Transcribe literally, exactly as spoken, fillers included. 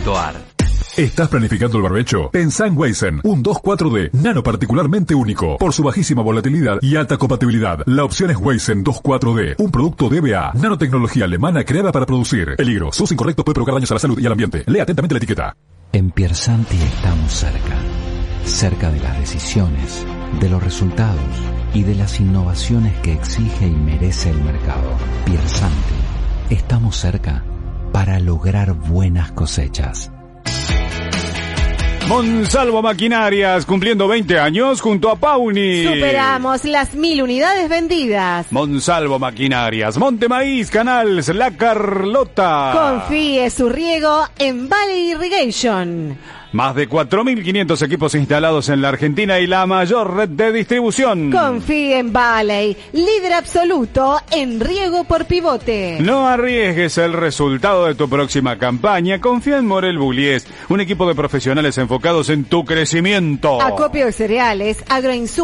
punto a r. ¿Estás planificando el barbecho? Pensá en Weizen, un dos cuatro D nano particularmente único por su bajísima volatilidad y alta compatibilidad. La opción es Weizen dos cuatro D, un producto D B A, nanotecnología alemana creada para producir. Peligro, su uso incorrecto puede provocar daños a la salud y al ambiente. Lea atentamente la etiqueta. En Piersanti estamos cerca, cerca de las decisiones, de los resultados y de las innovaciones que exige y merece el mercado. Piersanti, estamos cerca para lograr buenas cosechas. Monsalvo Maquinarias, cumpliendo veinte años junto a Pauni. Superamos las mil unidades vendidas. Monsalvo Maquinarias, Monte Maíz, Canals, La Carlota. Confíe su riego en Valley Irrigation. Más de cuatro mil quinientos equipos instalados en la Argentina y la mayor red de distribución. Confíe en Valley, líder absoluto en riego por pivote. No arriesgues el resultado de tu próxima campaña. Confía en Morel Bullies, un equipo de profesionales enfocados en tu crecimiento. Acopio de cereales, agroinsumos.